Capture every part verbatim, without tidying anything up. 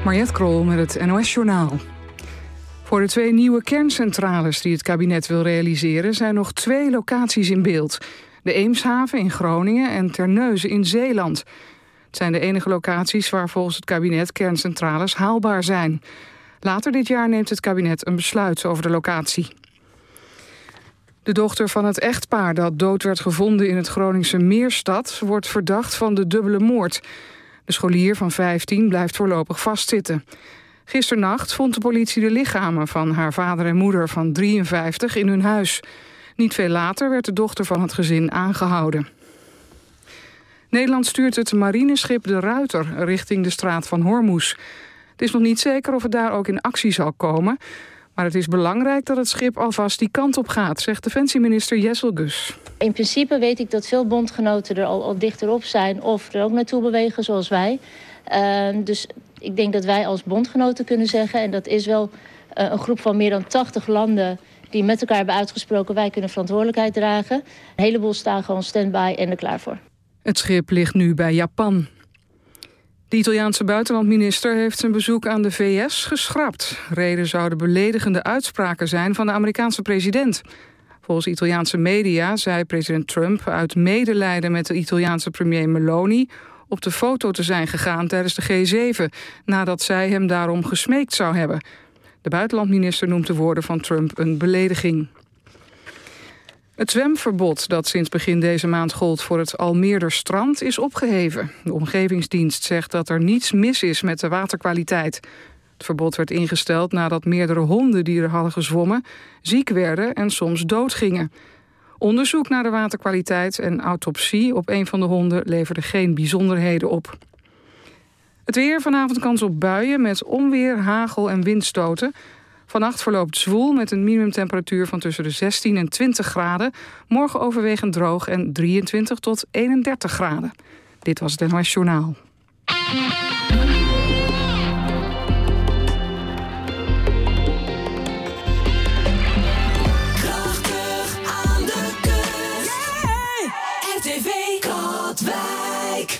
Mariette Krol met het N O S-journaal. Voor de twee nieuwe kerncentrales die het kabinet wil realiseren zijn nog twee locaties in beeld. De Eemshaven in Groningen en Terneuzen in Zeeland. Het zijn de enige locaties waar volgens het kabinet kerncentrales haalbaar zijn. Later dit jaar neemt het kabinet een besluit over de locatie. De dochter van het echtpaar dat dood werd gevonden in het Groningse Meerstad wordt verdacht van de dubbele moord. De scholier van vijftien blijft voorlopig vastzitten. Gisternacht vond de politie de lichamen van haar vader en moeder van drieënvijftig in hun huis. Niet veel later werd de dochter van het gezin aangehouden. Nederland stuurt het marineschip De Ruiter richting de straat van Hormuz. Het is nog niet zeker of het daar ook in actie zal komen, maar het is belangrijk dat het schip alvast die kant op gaat, zegt defensieminister Jesselgus. In principe weet ik dat veel bondgenoten er al, al dichterop zijn of er ook naartoe bewegen zoals wij. Uh, dus ik denk dat wij als bondgenoten kunnen zeggen, en dat is wel uh, een groep van meer dan tachtig landen die met elkaar hebben uitgesproken, wij kunnen verantwoordelijkheid dragen. Een heleboel staan gewoon stand-by en er klaar voor. Het schip ligt nu bij Japan. De Italiaanse buitenlandminister heeft zijn bezoek aan de V S geschrapt. Reden zouden beledigende uitspraken zijn van de Amerikaanse president. Volgens Italiaanse media zei president Trump uit medelijden met de Italiaanse premier Meloni op de foto te zijn gegaan tijdens de G zeven, nadat zij hem daarom gesmeekt zou hebben. De buitenlandminister noemt de woorden van Trump een belediging. Het zwemverbod dat sinds begin deze maand gold voor het Almeerderstrand is opgeheven. De omgevingsdienst zegt dat er niets mis is met de waterkwaliteit. Het verbod werd ingesteld nadat meerdere honden die er hadden gezwommen ziek werden en soms doodgingen. Onderzoek naar de waterkwaliteit en autopsie op een van de honden leverde geen bijzonderheden op. Het weer, vanavond kans op buien met onweer, hagel en windstoten. Vannacht verloopt zwoel met een minimumtemperatuur van tussen de zestien en twintig graden. Morgen overwegend droog en drieëntwintig tot eenendertig graden. Dit was het N O S Journaal. Krachtig aan de kust. Yeah! R T V Katwijk.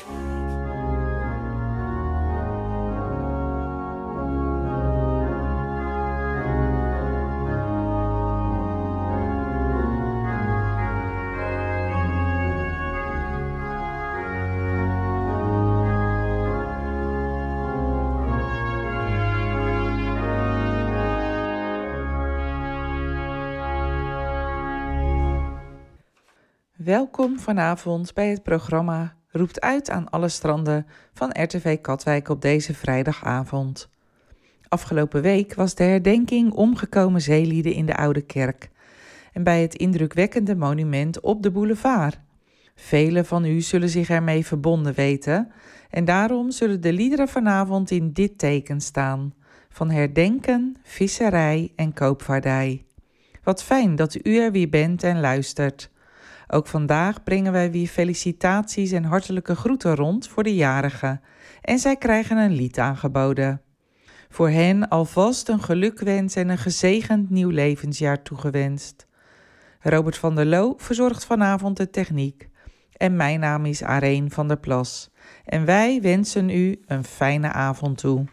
Welkom vanavond bij het programma Roept uit aan alle stranden van R T V Katwijk op deze vrijdagavond. Afgelopen week was de herdenking omgekomen zeelieden in de Oude Kerk en bij het indrukwekkende monument op de boulevard. Velen van u zullen zich ermee verbonden weten en daarom zullen de liederen vanavond in dit teken staan: van herdenken, visserij en koopvaardij. Wat fijn dat u er weer bent en luistert. Ook vandaag brengen wij weer felicitaties en hartelijke groeten rond voor de jarigen en zij krijgen een lied aangeboden. Voor hen alvast een gelukwens en een gezegend nieuw levensjaar toegewenst. Robert van der Loo verzorgt vanavond de techniek en mijn naam is Areen van der Plas en wij wensen u een fijne avond toe.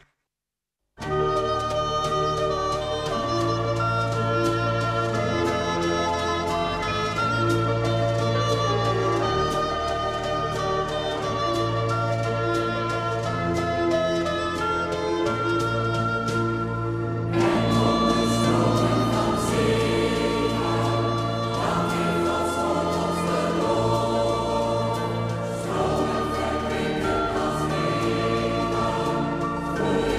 Voor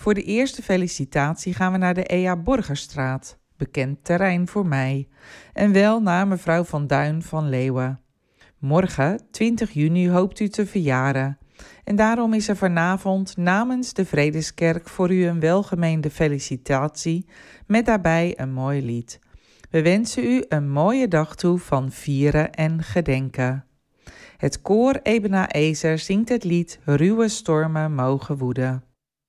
Voor de eerste felicitatie gaan we naar de E A Borgerstraat, bekend terrein voor mij, en wel naar mevrouw Van Duin van Leeuwen. Morgen, twintig juni, hoopt u te verjaren. En daarom is er vanavond namens de Vredeskerk voor u een welgemeende felicitatie met daarbij een mooi lied. We wensen u een mooie dag toe van vieren en gedenken. Het koor Ebenezer zingt het lied Ruwe stormen mogen woeden.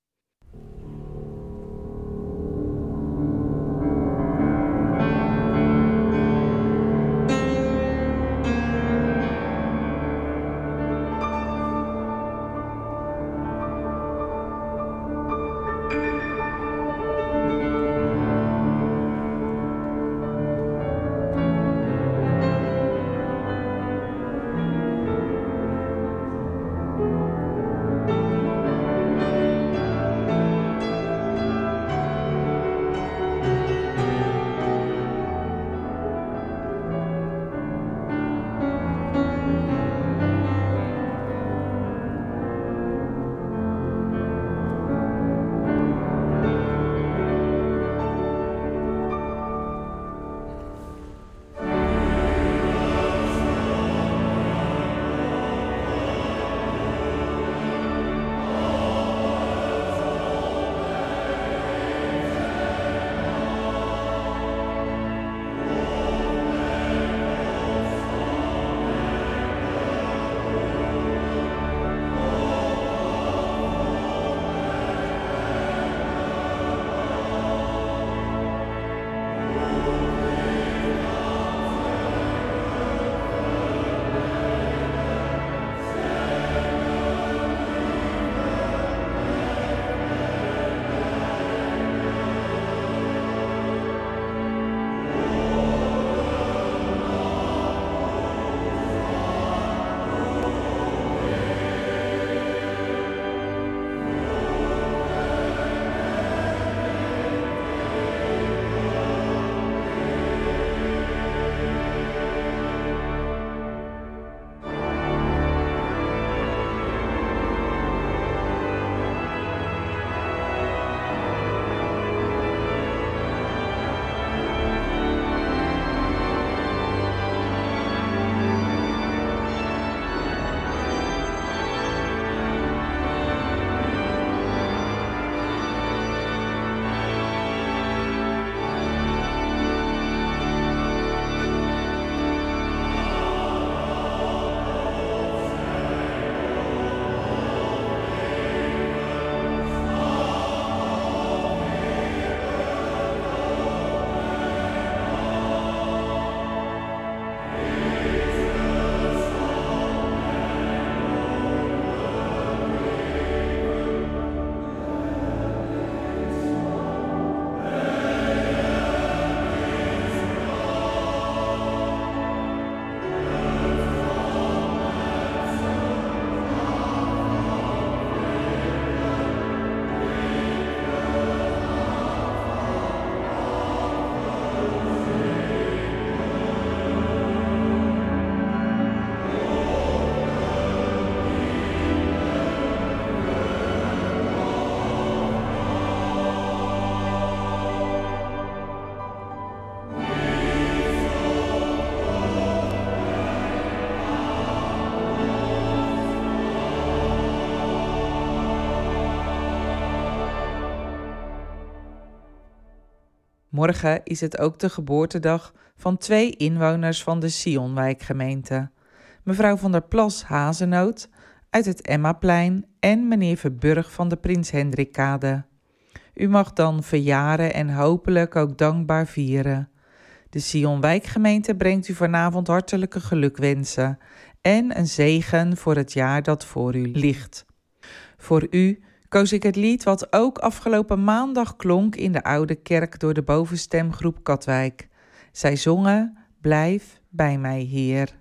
Morgen is het ook de geboortedag van twee inwoners van de Sionwijkgemeente. Mevrouw van der Plas Hazenoot uit het Emmaplein en meneer Verburg van de Prins Hendrikkade. U mag dan verjaren en hopelijk ook dankbaar vieren. De Sionwijkgemeente brengt u vanavond hartelijke gelukwensen en een zegen voor het jaar dat voor u ligt. Voor u koos ik het lied wat ook afgelopen maandag klonk in de Oude Kerk door de bovenstemgroep Katwijk. Zij zongen: Blijf bij mij, Heer.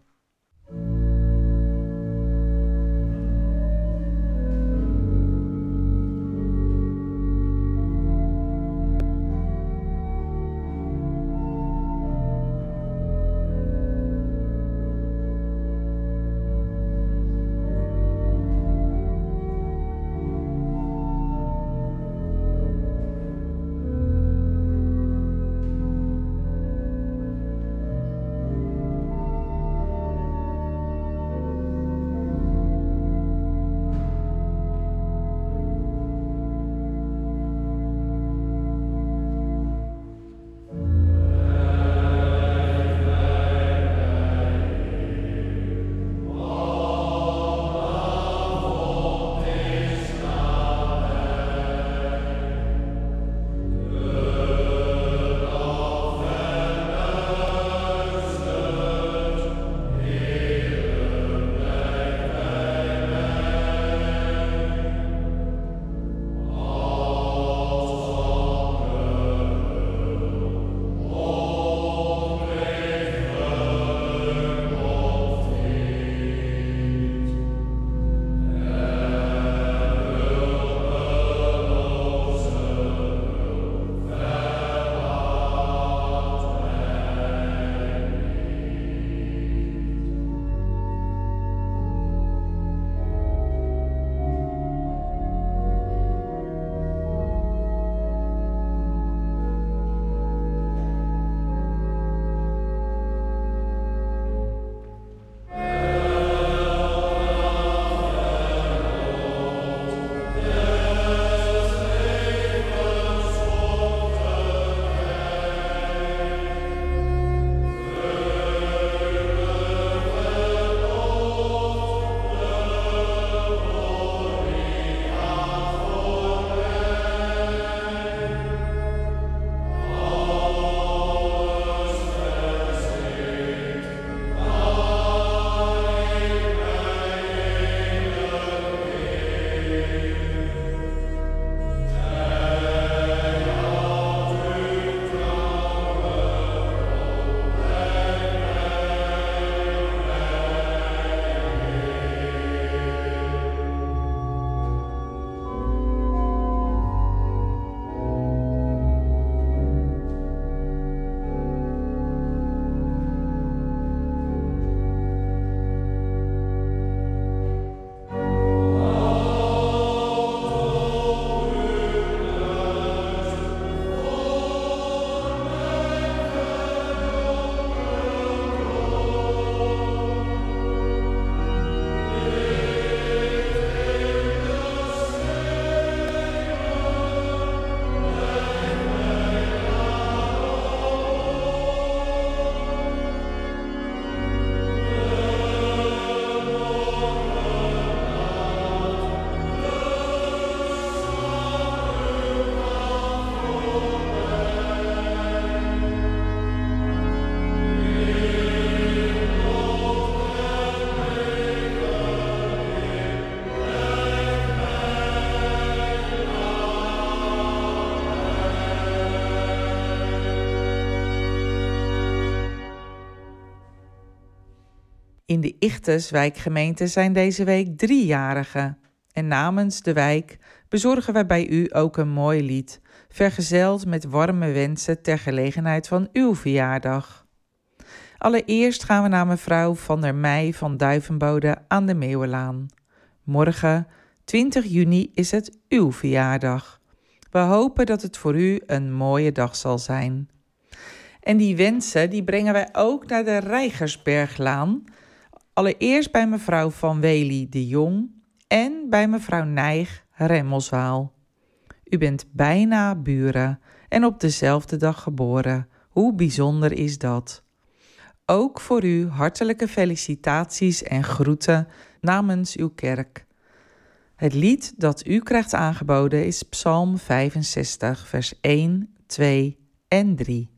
In de Ichthus wijkgemeente zijn deze week driejarigen. En namens de wijk bezorgen wij bij u ook een mooi lied, vergezeld met warme wensen ter gelegenheid van uw verjaardag. Allereerst gaan we naar mevrouw Van der Meij van Duivenbode aan de Meeuwenlaan. Morgen, twintig juni, is het uw verjaardag. We hopen dat het voor u een mooie dag zal zijn. En die wensen die brengen wij ook naar de Rijgersberglaan. Allereerst bij mevrouw Van Wely de Jong en bij mevrouw Nijg Remmelswaal. U bent bijna buren en op dezelfde dag geboren. Hoe bijzonder is dat? Ook voor u hartelijke felicitaties en groeten namens uw kerk. Het lied dat u krijgt aangeboden is Psalm vijfenzestig, vers één, twee en drie.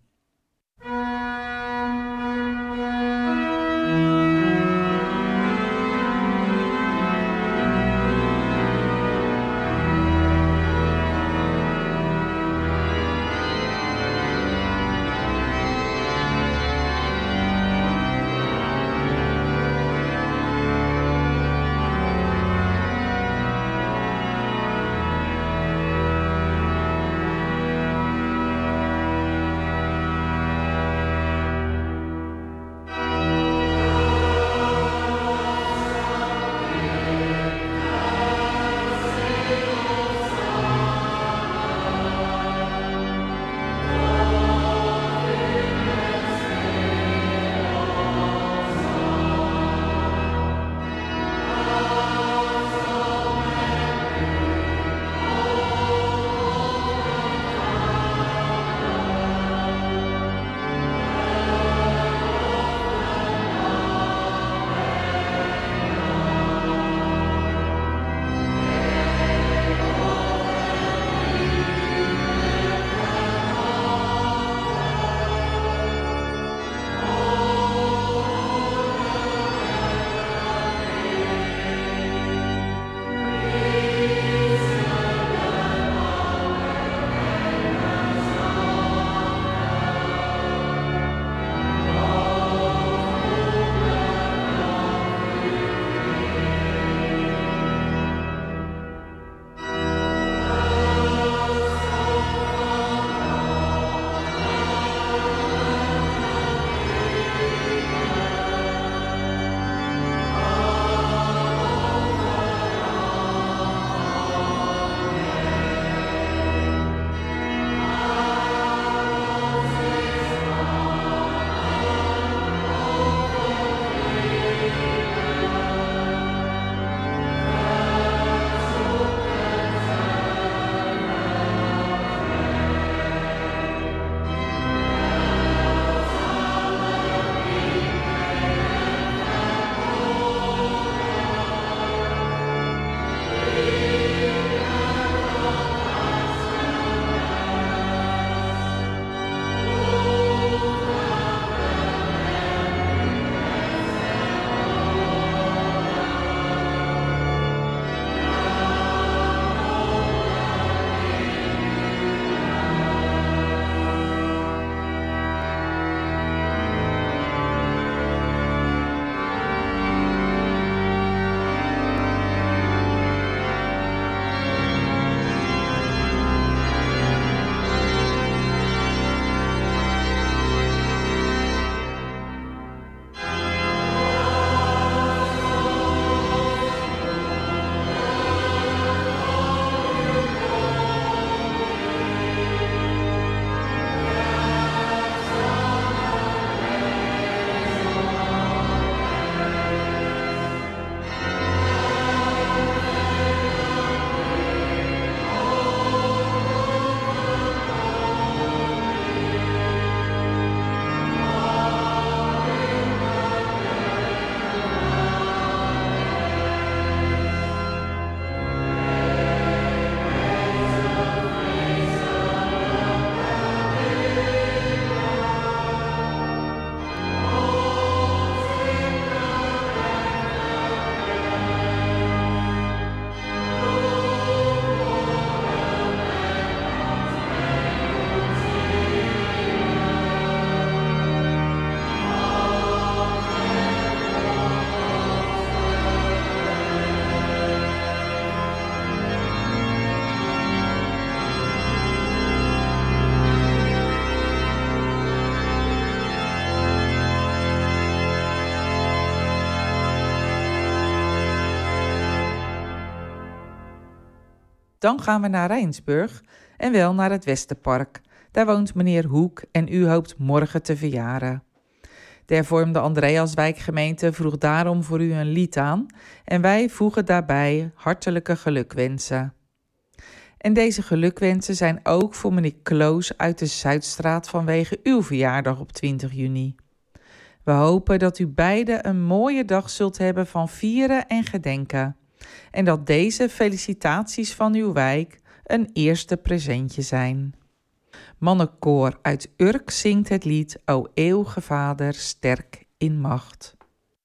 Dan gaan we naar Rijnsburg en wel naar het Westerpark. Daar woont meneer Hoek en u hoopt morgen te verjaren. De hervormde Andreaswijkgemeente vroeg daarom voor u een lied aan en wij voegen daarbij hartelijke gelukwensen. En deze gelukwensen zijn ook voor meneer Kloos uit de Zuidstraat vanwege uw verjaardag op twintig juni. We hopen dat u beiden een mooie dag zult hebben van vieren en gedenken. En dat deze felicitaties van uw wijk een eerste presentje zijn. Mannenkoor uit Urk zingt het lied O eeuwige Vader, sterk in macht.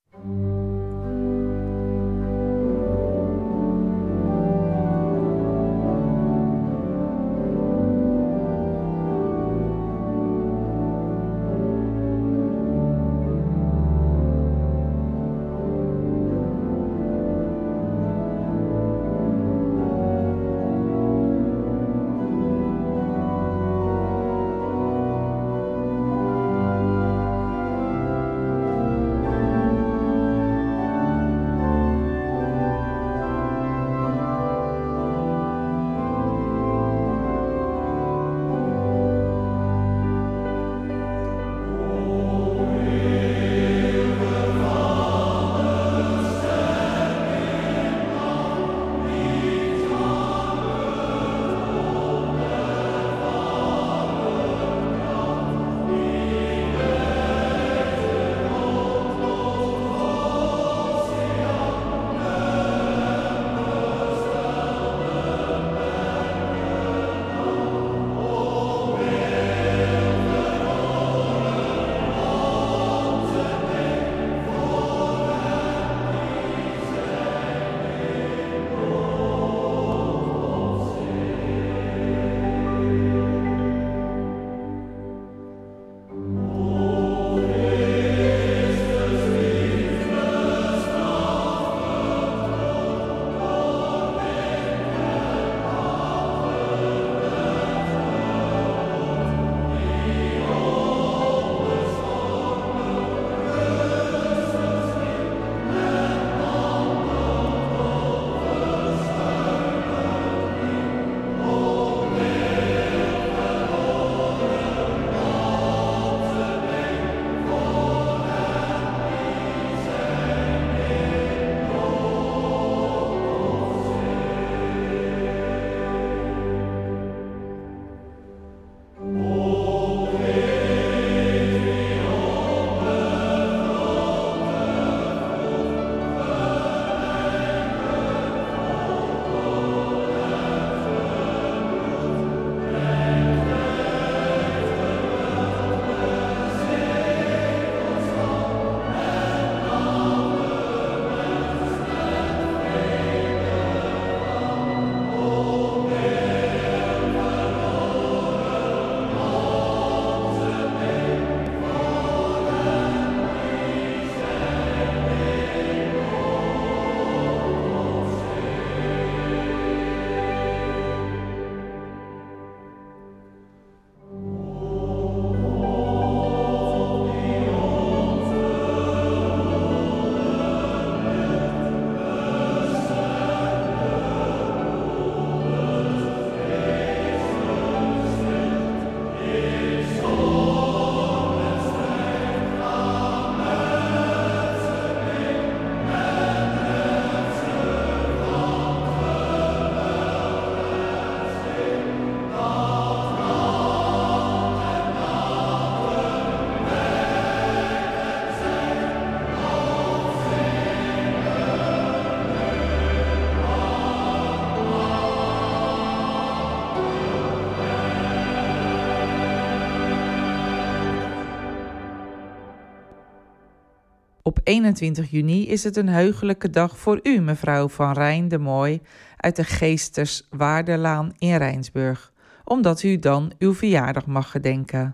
Op eenentwintig juni is het een heugelijke dag voor u, mevrouw Van Rijn de Mooi uit de Geesterswaardelaan in Rijnsburg, omdat u dan uw verjaardag mag gedenken.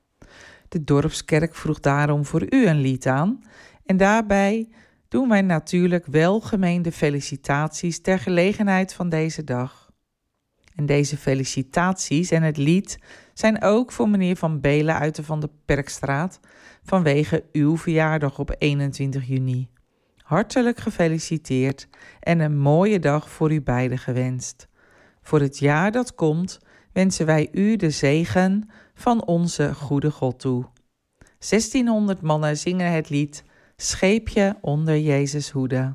De dorpskerk vroeg daarom voor u een lied aan en daarbij doen wij natuurlijk welgemeende felicitaties ter gelegenheid van deze dag. En deze felicitaties en het lied zijn ook voor meneer Van Belen uit de Van de Perkstraat vanwege uw verjaardag op eenentwintig juni. Hartelijk gefeliciteerd en een mooie dag voor u beiden gewenst. Voor het jaar dat komt wensen wij u de zegen van onze goede God toe. zestienhonderd mannen zingen het lied Scheepje onder Jezus hoede.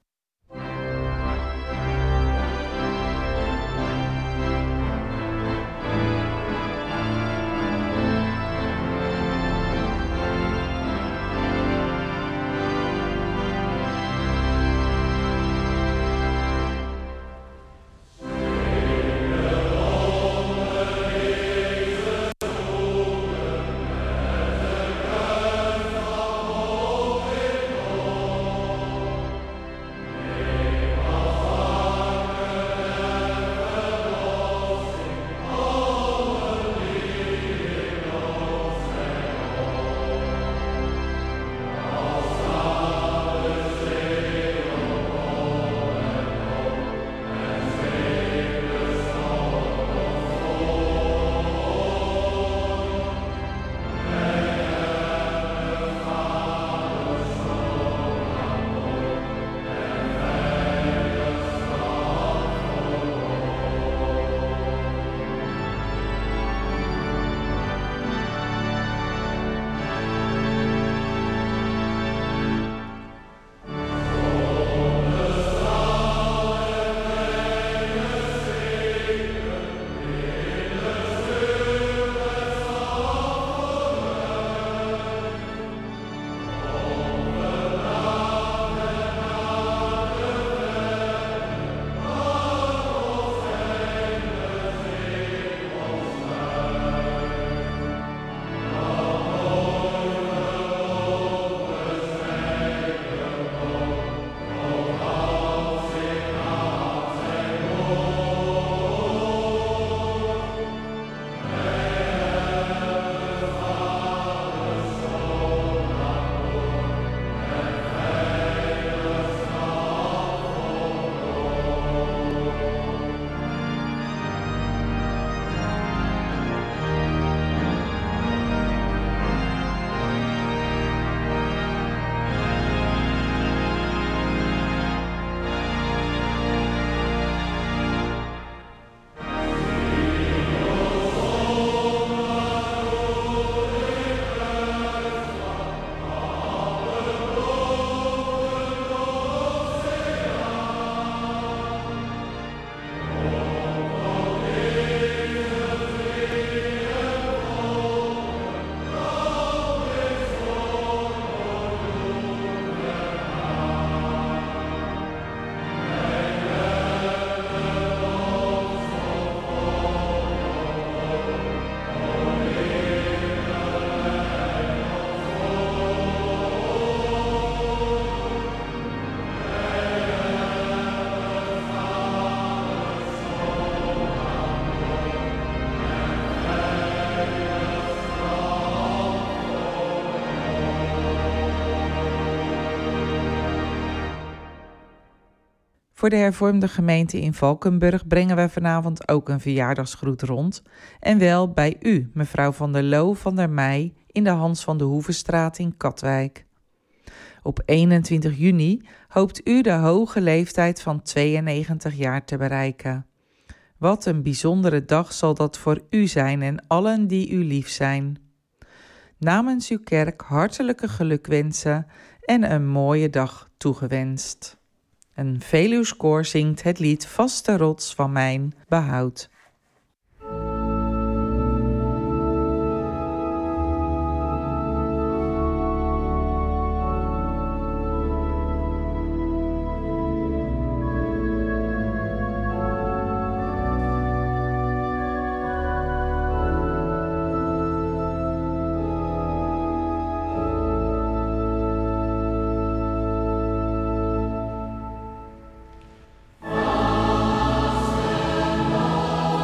Voor de hervormde gemeente in Valkenburg brengen we vanavond ook een verjaardagsgroet rond. En wel bij u, mevrouw van der Loo van der Meij, in de Hans van de Hoevenstraat in Katwijk. Op eenentwintig juni hoopt u de hoge leeftijd van tweeënnegentig jaar te bereiken. Wat een bijzondere dag zal dat voor u zijn en allen die u lief zijn. Namens uw kerk hartelijke gelukwensen en een mooie dag toegewenst. Een Veluwskoor zingt het lied Vaste rots van mijn behoud. Oh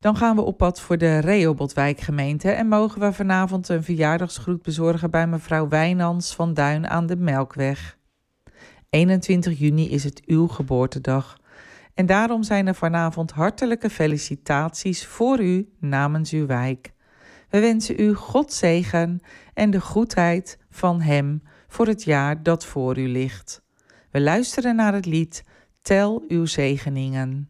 Dan gaan we op pad voor de Rehobothwijkgemeente en mogen we vanavond een verjaardagsgroet bezorgen bij mevrouw Wijnands van Duin aan de Melkweg. eenentwintig juni is het uw geboortedag en daarom zijn er vanavond hartelijke felicitaties voor u namens uw wijk. We wensen u Gods zegen en de goedheid van Hem voor het jaar dat voor u ligt. We luisteren naar het lied Tel uw zegeningen.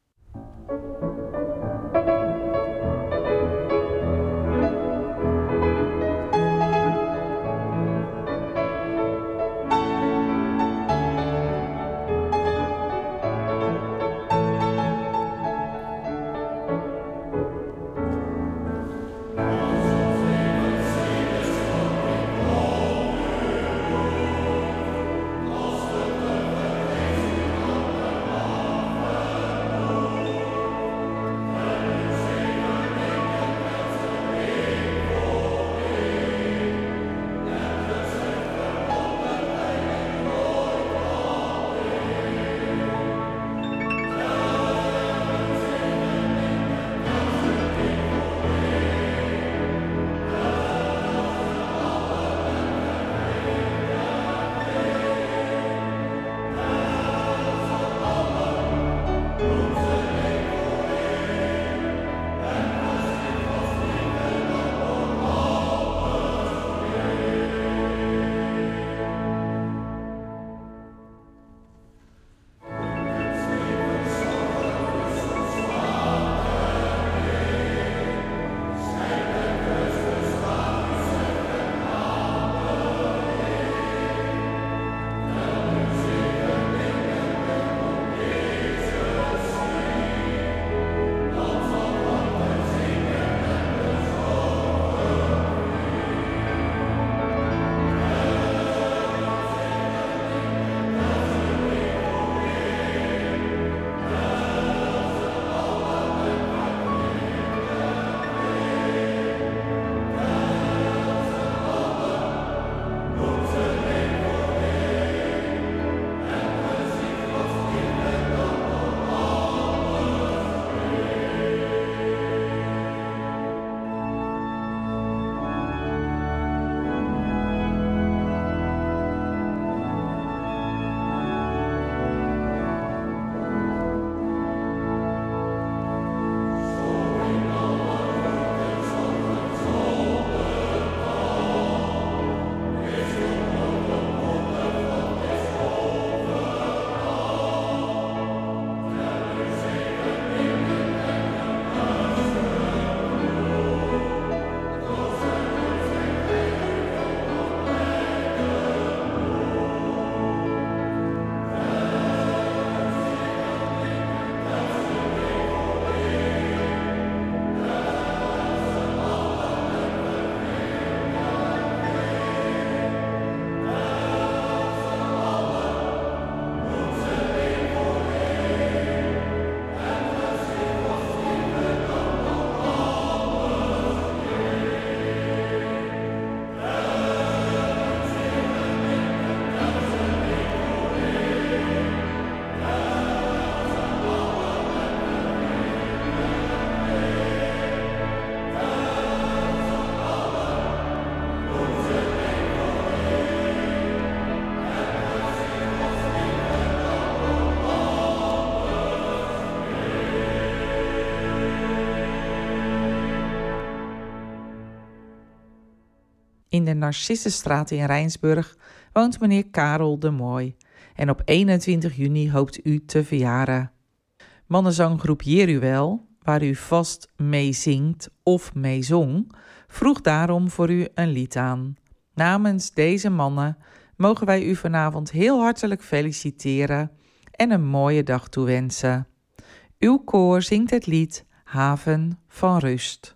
In de Narcissusstraat in Rijnsburg woont meneer Karel de Mooi en op eenentwintig juni hoopt u te verjaren. Mannenzanggroep Jeruel, waar u vast mee zingt of mee zong, vroeg daarom voor u een lied aan. Namens deze mannen mogen wij u vanavond heel hartelijk feliciteren en een mooie dag toewensen. Uw koor zingt het lied Haven van Rust.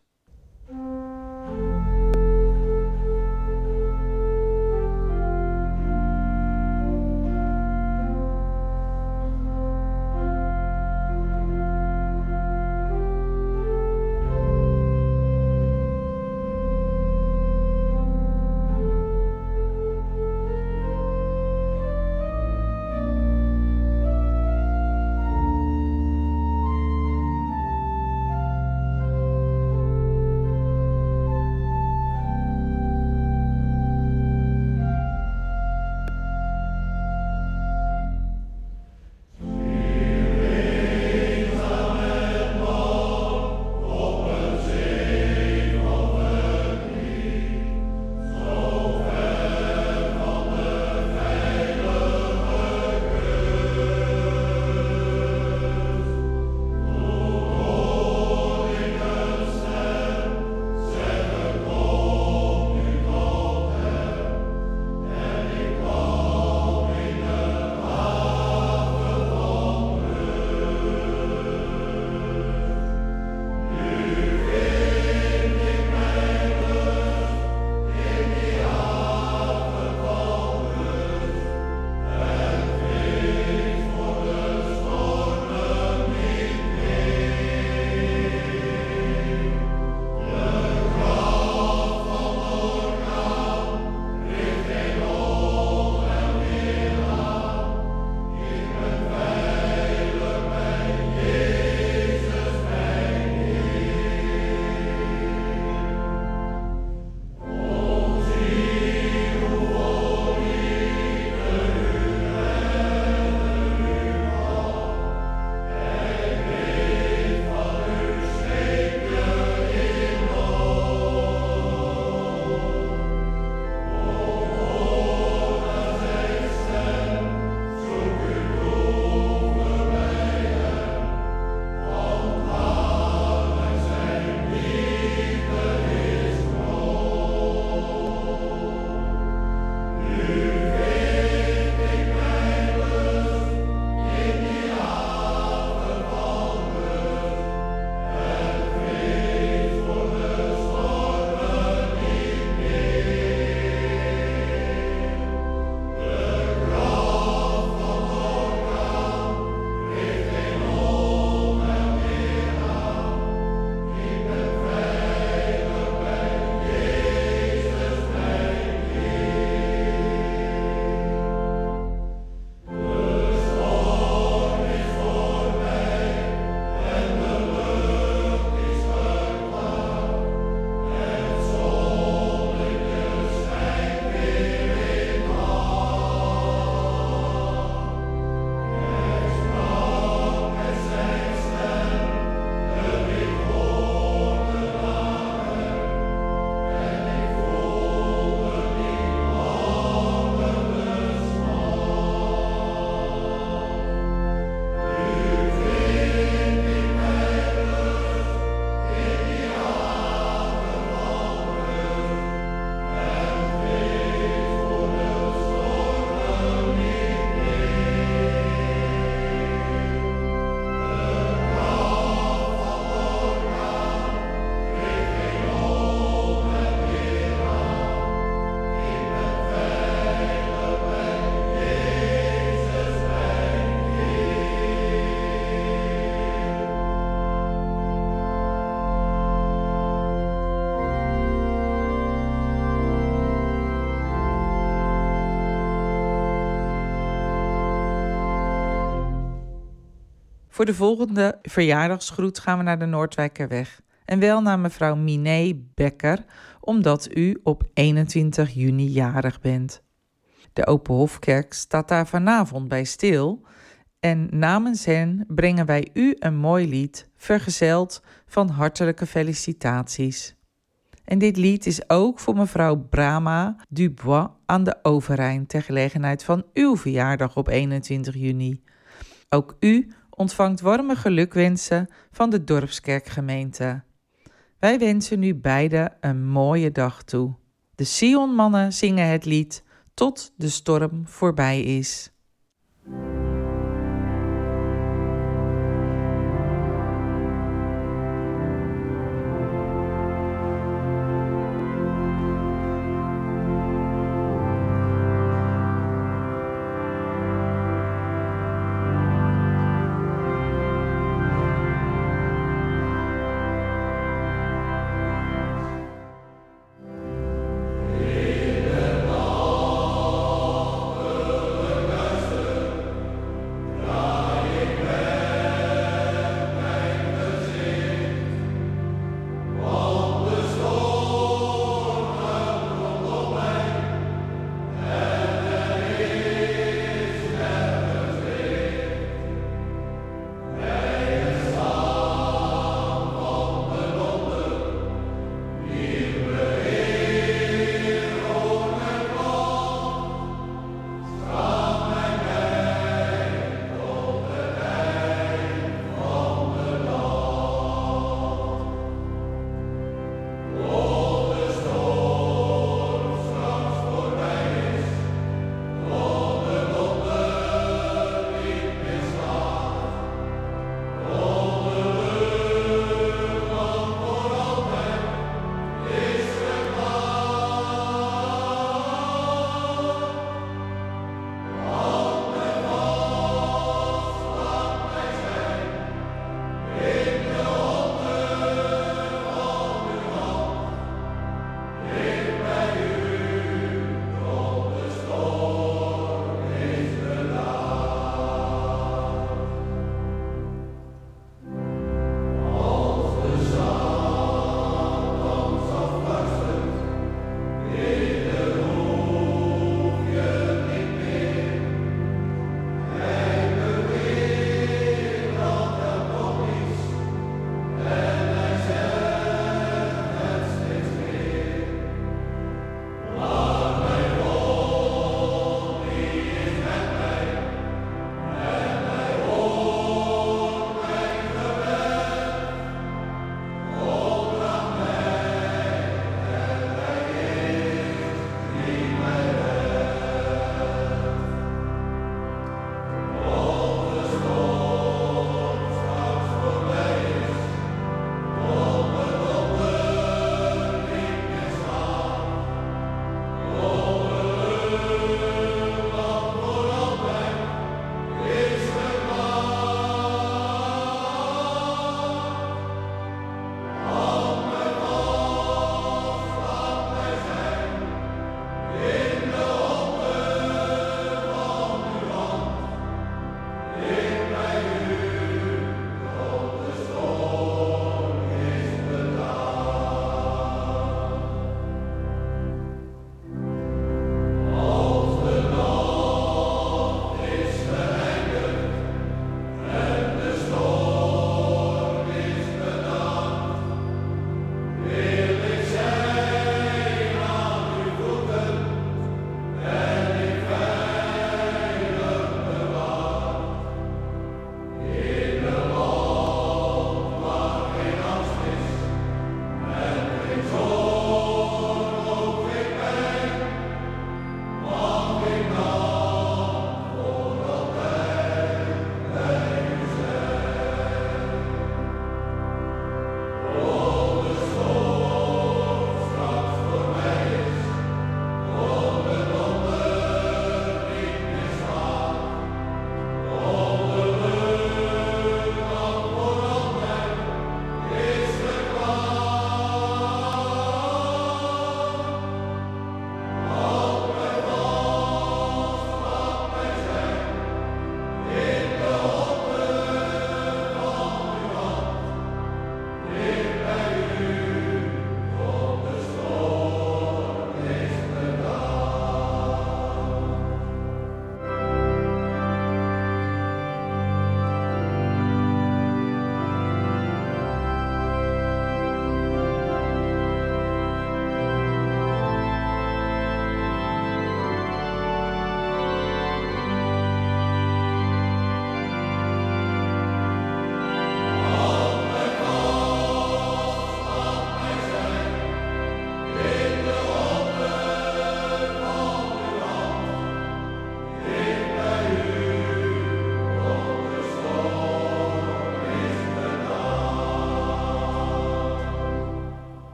Voor de volgende verjaardagsgroet gaan we naar de Noordwijkerweg. En wel naar mevrouw Miné Becker, omdat u op eenentwintig juni jarig bent. De Open Hofkerk staat daar vanavond bij stil. En namens hen brengen wij u een mooi lied, vergezeld van hartelijke felicitaties. En dit lied is ook voor mevrouw Brama Dubois aan de Overijn ter gelegenheid van uw verjaardag op eenentwintig juni. Ook u ontvangt warme gelukwensen van de Dorpskerkgemeente. Wij wensen nu beiden een mooie dag toe. De Sionmannen zingen het lied Tot de storm voorbij is.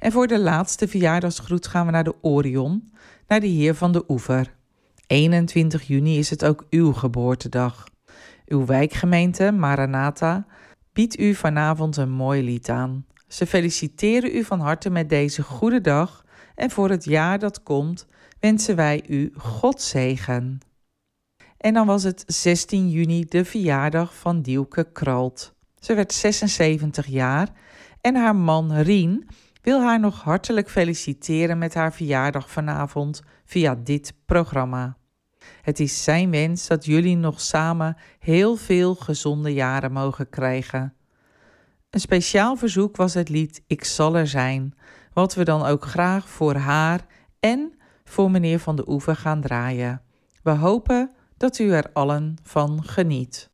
En voor de laatste verjaardagsgroet gaan we naar de Orion, naar de Heer van de Oever. eenentwintig juni is het ook uw geboortedag. Uw wijkgemeente, Maranatha, biedt u vanavond een mooi lied aan. Ze feliciteren u van harte met deze goede dag en voor het jaar dat komt wensen wij u Gods zegen. En dan was het zestien juni de verjaardag van Dielke Kralt. Ze werd zesenzeventig jaar en haar man Rien wil haar nog hartelijk feliciteren met haar verjaardag vanavond via dit programma. Het is zijn wens dat jullie nog samen heel veel gezonde jaren mogen krijgen. Een speciaal verzoek was het lied Ik zal er zijn, wat we dan ook graag voor haar en voor meneer Van de Oever gaan draaien. We hopen dat u er allen van geniet.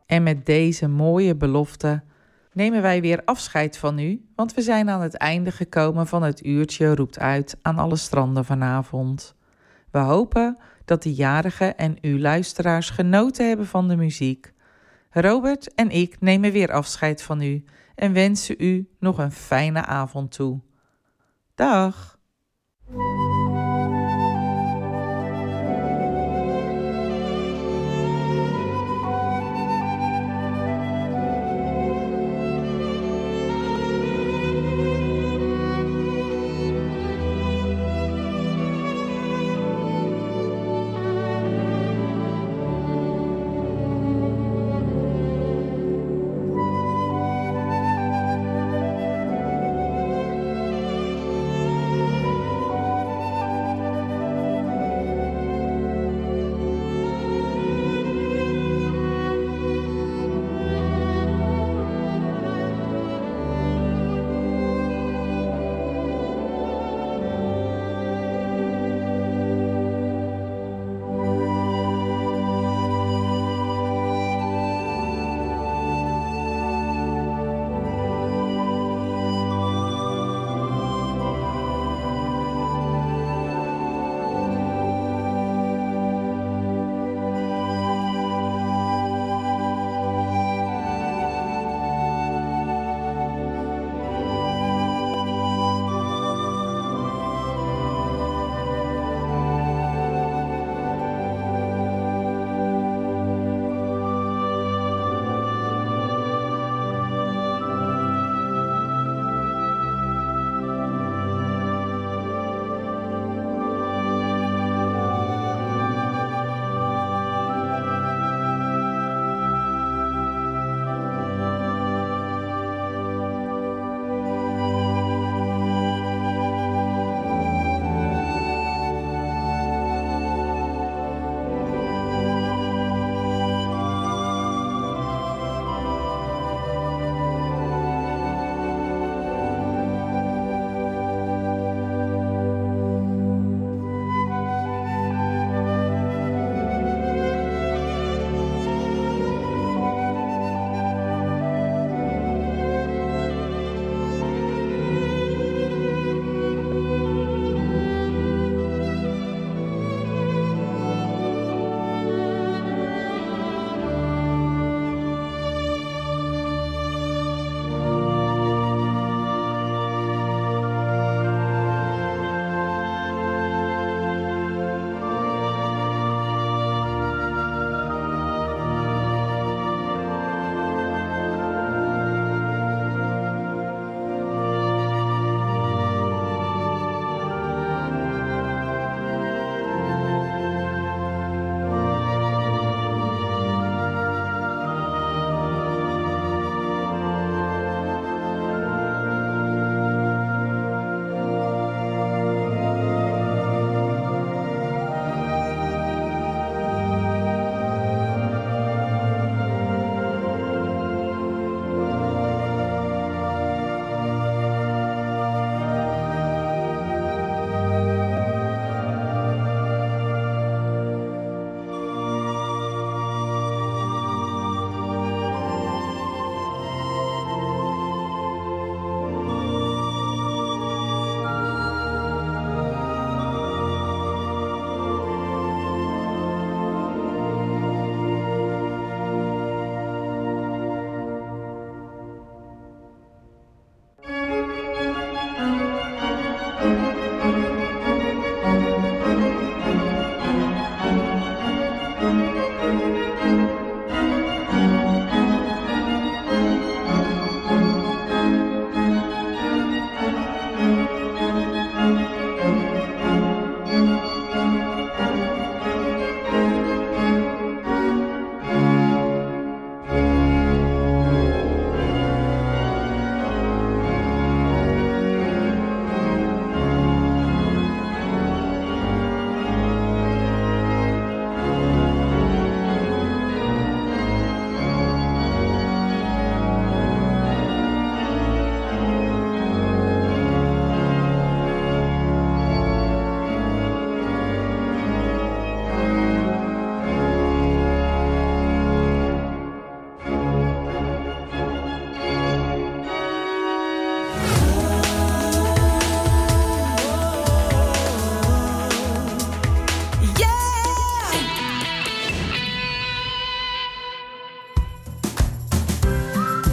En met deze mooie belofte nemen wij weer afscheid van u, want we zijn aan het einde gekomen van het uurtje Roept Uit aan alle stranden vanavond. We hopen dat de jarigen en uw luisteraars genoten hebben van de muziek. Robert en ik nemen weer afscheid van u en wensen u nog een fijne avond toe. Dag!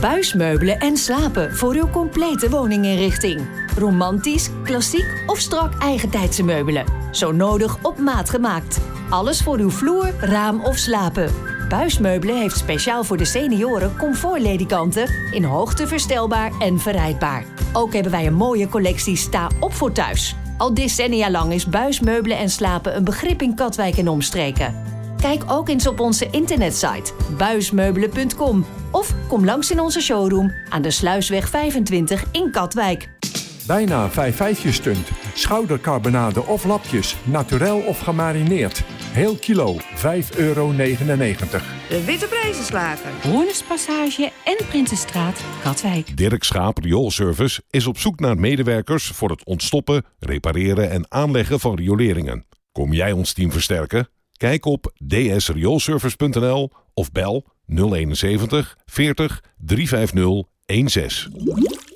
Buismeubelen en slapen voor uw complete woninginrichting. Romantisch, klassiek of strak eigentijdse meubelen. Zo nodig op maat gemaakt. Alles voor uw vloer, raam of slapen. Buismeubelen heeft speciaal voor de senioren comfortledikanten in hoogte verstelbaar en verrijdbaar. Ook hebben wij een mooie collectie sta op voor thuis. Al decennia lang is buismeubelen en slapen een begrip in Katwijk en omstreken. Kijk ook eens op onze internetsite buismeubelen punt com of kom langs in onze showroom aan de Sluisweg vijfentwintig in Katwijk. Bijna vijf vijfjes stunt, schoudercarbonade of lapjes, naturel of gemarineerd. Heel kilo, vijf euro negenennegentig. De Witte Prijzenslager. Hoornerspassage en Prinsenstraat, Katwijk. Dirk Schaap Rioolservice is op zoek naar medewerkers voor het ontstoppen, repareren en aanleggen van rioleringen. Kom jij ons team versterken? Kijk op d s rioolservice punt n l of bel nul eenenzeventig veertig driehonderdvijftig zestien.